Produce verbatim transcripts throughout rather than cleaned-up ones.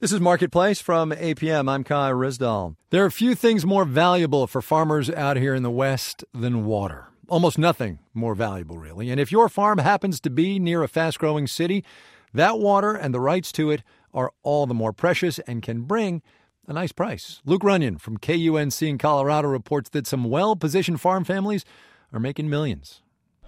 This is Marketplace from A P M. I'm Kai Risdall. There are few things more valuable for farmers out here in the West than water. Almost nothing more valuable, really. And if your farm happens to be near a fast-growing city, that water and the rights to it are all the more precious and can bring a nice price. Luke Runyon from K U N C in Colorado reports that some well-positioned farm families are making millions.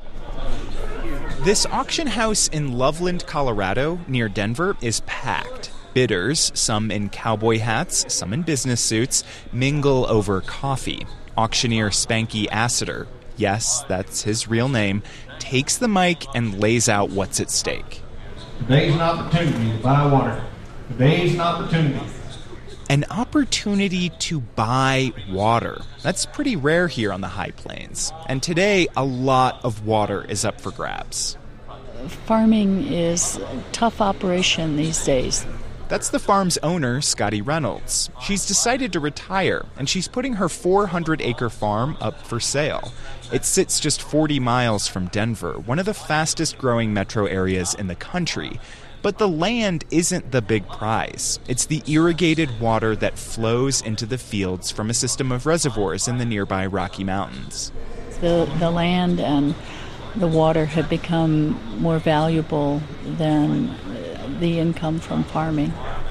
This auction house in Loveland, Colorado, near Denver, is packed. Bidders, some in cowboy hats, some in business suits, mingle over coffee. Auctioneer Spanky Assiter, yes, that's his real name, takes the mic and lays out what's at stake. Today's an opportunity to buy water. Today's an opportunity. An opportunity to buy water. That's pretty rare here on the High Plains. And today, a lot of water is up for grabs. Farming is a tough operation these days. That's the farm's owner, Scotty Reynolds. She's decided to retire, and she's putting her four hundred acre farm up for sale. It sits just forty miles from Denver, one of the fastest-growing metro areas in the country. But the land isn't the big prize. It's the irrigated water that flows into the fields from a system of reservoirs in the nearby Rocky Mountains. The, the land and the water have become more valuable than the income from farming.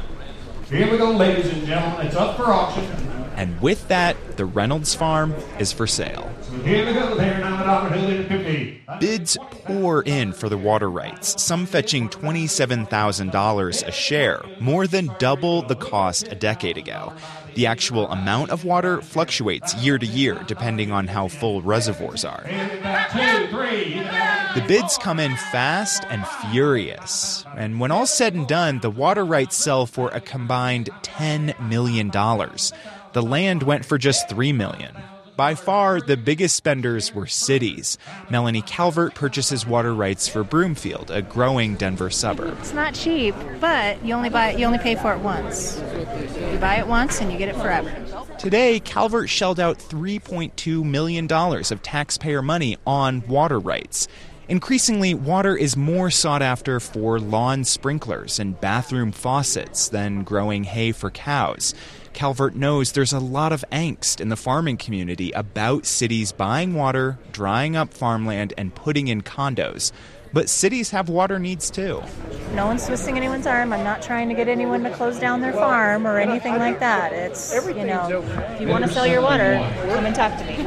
Here we go, ladies and gentlemen. It's up for auction. And with that, the Reynolds farm is for sale. Here we go. There now, an opportunity to be. Bids pour in for the water rights, some fetching twenty-seven thousand dollars a share, more than double the cost a decade ago. The actual amount of water fluctuates year to year, depending on how full reservoirs are. Two, three. The bids come in fast and furious. And when all's said and done, the water rights sell for a combined ten million dollars. The land went for just three million dollars. By far, the biggest spenders were cities. Melanie Calvert purchases water rights for Broomfield, a growing Denver suburb. It's not cheap, but you only buy it, you only pay for it once. You buy it once and you get it forever. Today, Calvert shelled out three point two million dollars of taxpayer money on water rights. Increasingly, water is more sought after for lawn sprinklers and bathroom faucets than growing hay for cows. Calvert knows there's a lot of angst in the farming community about cities buying water, drying up farmland, and putting in condos. But cities have water needs too. No one's twisting anyone's arm. I'm not trying to get anyone to close down their farm or anything like that. It's, you know, if you want to sell your water, come and talk to me.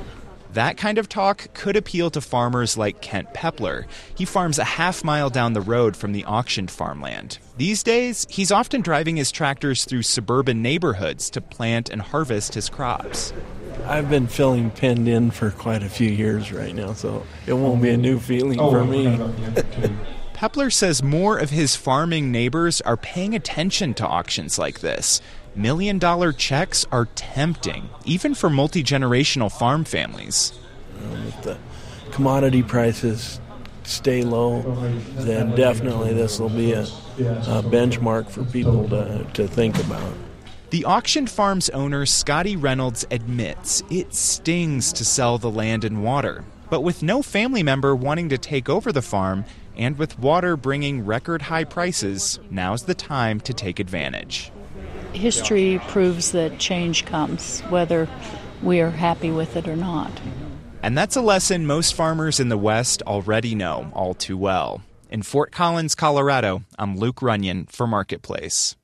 That kind of talk could appeal to farmers like Kent Pepler. He farms a half mile down the road from the auctioned farmland. These days, he's often driving his tractors through suburban neighborhoods to plant and harvest his crops. I've been feeling pinned in for quite a few years right now, so it won't be a new feeling for me. Pepler says more of his farming neighbors are paying attention to auctions like this. Million-dollar checks are tempting, even for multi-generational farm families. Um, if the commodity prices stay low, then definitely this will be a, a benchmark for people to, to think about. The auction farm's owner, Scotty Reynolds, admits it stings to sell the land and water. But with no family member wanting to take over the farm, and with water bringing record-high prices, now's the time to take advantage. History proves that change comes, whether we are happy with it or not. And that's a lesson most farmers in the West already know all too well. In Fort Collins, Colorado, I'm Luke Runyon for Marketplace.